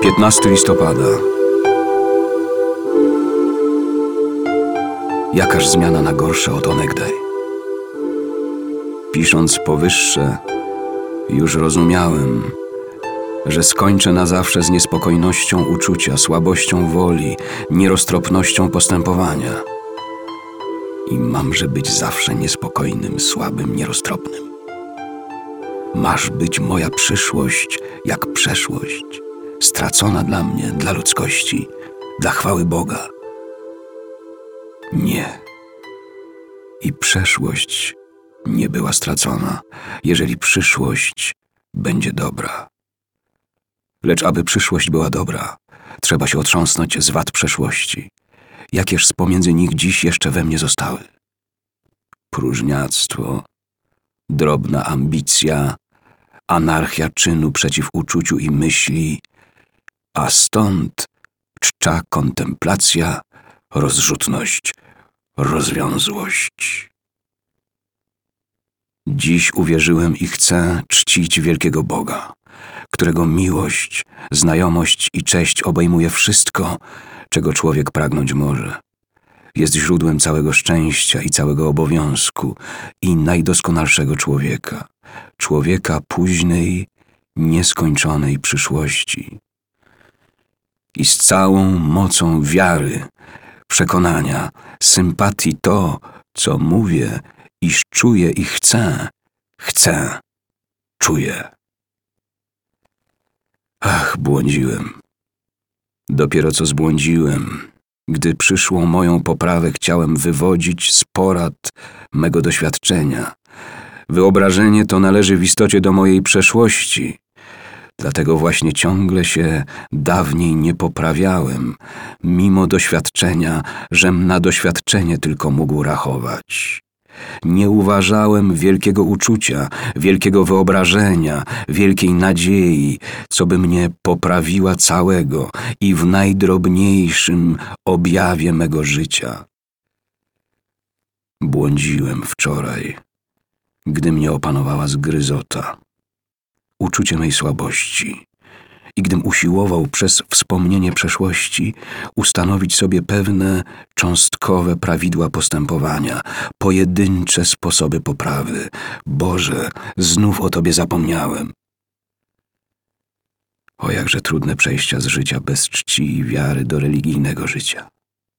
15 listopada. Jakaż zmiana na gorsze od onegdaj. Pisząc powyższe, już rozumiałem, że skończę na zawsze z niespokojnością uczucia, słabością woli, nieroztropnością postępowania. I mamże być zawsze niespokojnym, słabym, nieroztropnym. Masz być moja przyszłość jak przeszłość, stracona dla mnie, dla ludzkości, dla chwały Boga. Nie. I przeszłość nie była stracona, jeżeli przyszłość będzie dobra. Lecz aby przyszłość była dobra, trzeba się otrząsnąć z wad przeszłości, jakież z pomiędzy nich dziś jeszcze we mnie zostały. Próżniactwo, drobna ambicja, anarchia czynu przeciw uczuciu i myśli, a stąd czcza kontemplacja, rozrzutność, rozwiązłość. Dziś uwierzyłem i chcę czcić wielkiego Boga, którego miłość, znajomość i cześć obejmuje wszystko, czego człowiek pragnąć może. Jest źródłem całego szczęścia i całego obowiązku i najdoskonalszego człowieka, człowieka późnej, nieskończonej przyszłości. I z całą mocą wiary, przekonania, sympatii to, co mówię, iż czuję i chcę, czuję. Ach, błądziłem. Dopiero co zbłądziłem, gdy przyszłą moją poprawę chciałem wywodzić z porad mego doświadczenia. Wyobrażenie to należy w istocie do mojej przeszłości. Dlatego właśnie ciągle się dawniej nie poprawiałem, mimo doświadczenia, żem na doświadczenie tylko mógł rachować. Nie uważałem wielkiego uczucia, wielkiego wyobrażenia, wielkiej nadziei, co by mnie poprawiła całego i w najdrobniejszym objawie mego życia. Błądziłem wczoraj, gdy mnie opanowała zgryzota, uczucie mej słabości i gdym usiłował przez wspomnienie przeszłości ustanowić sobie pewne cząstkowe prawidła postępowania, pojedyncze sposoby poprawy. Boże, znów o Tobie zapomniałem. O jakże trudne przejścia z życia bez czci i wiary do religijnego życia.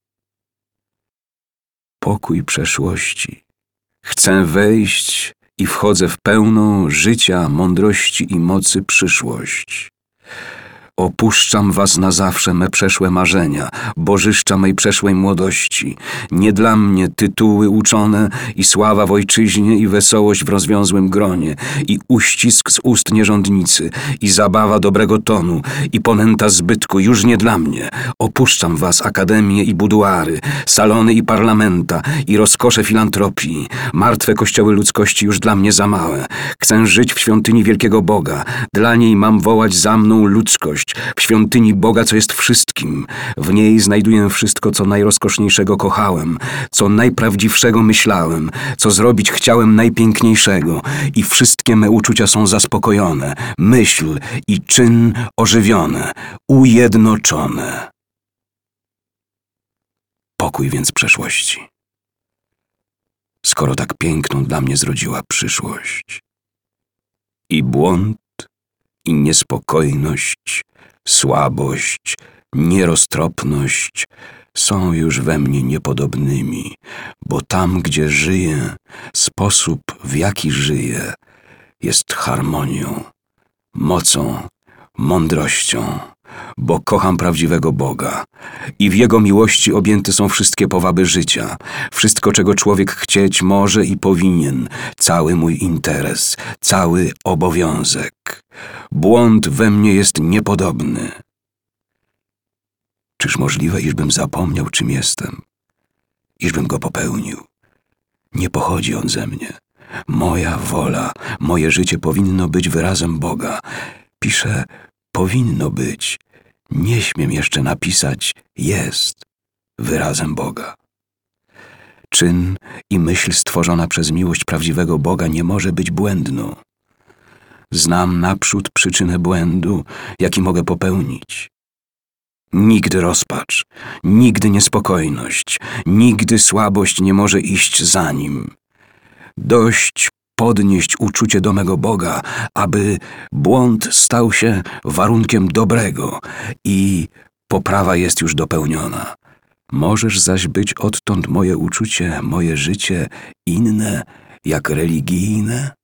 Pokój przeszłości. Chcę wejść i wchodzę w pełną życia, mądrości i mocy przyszłość. Opuszczam was na zawsze me przeszłe marzenia, bożyszcza mej przeszłej młodości. Nie dla mnie tytuły uczone i sława w ojczyźnie i wesołość w rozwiązłym gronie, i uścisk z ust nierządnicy, i zabawa dobrego tonu, i ponęta zbytku, już nie dla mnie. Opuszczam was akademie i buduary, salony i parlamenta, i rozkosze filantropii. Martwe kościoły ludzkości już dla mnie za małe. Chcę żyć w świątyni wielkiego Boga. Dla niej mam wołać za mną ludzkość, w świątyni Boga, co jest wszystkim. W niej znajduję wszystko, co najrozkoszniejszego kochałem, co najprawdziwszego myślałem, co zrobić chciałem najpiękniejszego, i wszystkie me uczucia są zaspokojone, myśl i czyn ożywione, ujednoczone. Pokój więc przeszłości, skoro tak piękną dla mnie zrodziła przyszłość. I błąd, i niespokojność, słabość, nieroztropność są już we mnie niepodobnymi, bo tam, gdzie żyję, sposób, w jaki żyję, jest harmonią, mocą, mądrością, bo kocham prawdziwego Boga i w Jego miłości objęte są wszystkie powaby życia, wszystko, czego człowiek chcieć może i powinien, cały mój interes, cały obowiązek. Błąd we mnie jest niepodobny. Czyż możliwe, iżbym zapomniał, czym jestem, iżbym go popełnił? Nie pochodzi on ze mnie. Moja wola, moje życie powinno być wyrazem Boga. Piszę, powinno być. Nie śmiem jeszcze napisać, jest wyrazem Boga. Czyn i myśl stworzona przez miłość prawdziwego Boga nie może być błędną. Znam naprzód przyczynę błędu, jaki mogę popełnić. Nigdy rozpacz, nigdy niespokojność, nigdy słabość nie może iść za nim. Dość podnieść uczucie do mego Boga, aby błąd stał się warunkiem dobrego i poprawa jest już dopełniona. Możesz zaś być odtąd moje uczucie, moje życie inne, jak religijne?